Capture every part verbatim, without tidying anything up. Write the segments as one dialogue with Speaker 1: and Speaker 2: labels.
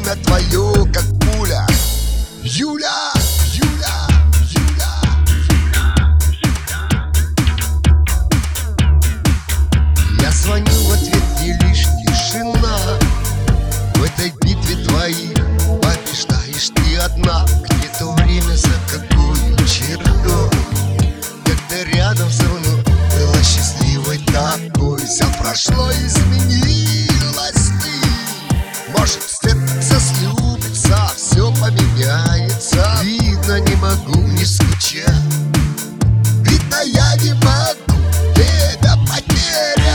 Speaker 1: имя твое, как пуля. Юля, Юля, Юля. Я звоню, в ответ не лишь тишина. В этой битве твоих побеждаешь ты одна. Где-то время за какую чертой, когда рядом со мной была счастливой такой. Все прошло, изменилось ты. Может, сердце слюбится, все поменяется. Видно, не могу не скучать. Видно, я не могу тебя потерять.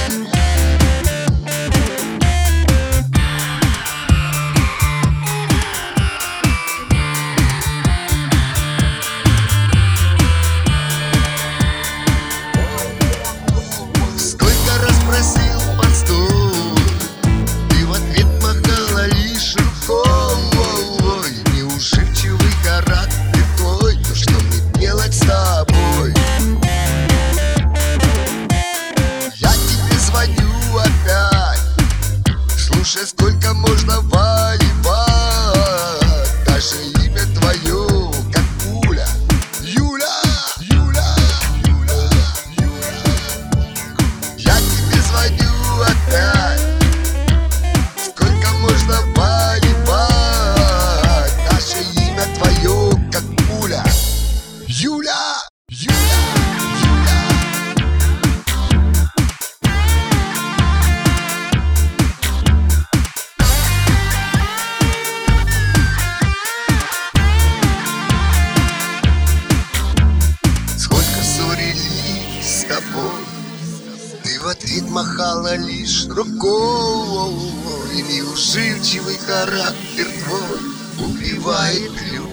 Speaker 1: Сколько раз просил постой, ты в ответ махала лишь рукой. Неуживчивый характер твой, ну что мне делать с тобой? Я тебе звоню опять, слушай, сколько можно воевать. Даже имя твое, как пуля. Юля, Юля, Юля, Юля. Я тебе звоню опять, сколько можно воевать. Даже имя твое, как пуля. Юля, Юля, Юля. Сколько ссорились с тобой, ты в ответ махала лишь рукой. И неуживчивый характер твой убивает любовь.